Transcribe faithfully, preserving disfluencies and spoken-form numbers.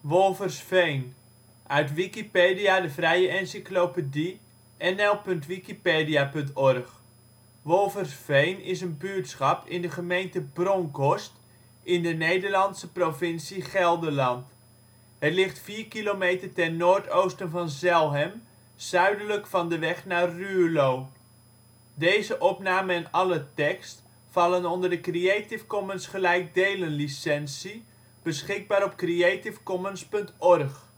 Wolversveen, uit Wikipedia, de vrije encyclopedie. N L punt wikipedia punt org. Wolversveen is een buurtschap in de gemeente Bronckhorst in de Nederlandse provincie Gelderland. Het ligt vier kilometer ten noordoosten van Zelhem, zuidelijk van de weg naar Ruurlo. Plaatsen in de gemeente Bronckhorst. Dorpen: Benschop · Cabauw · Jaarsveld · Lede en Oudewater · Ooij · Pottum · Wely Gelderland: Steden en dorpen in Gelderland Nederland: Provincies · Gemeenten 51° 58 ' NB, 5° 38 ' OL Wolversveen is een buurtschap in de Creative Commons Licentie, beschikbaar op creative commons punt org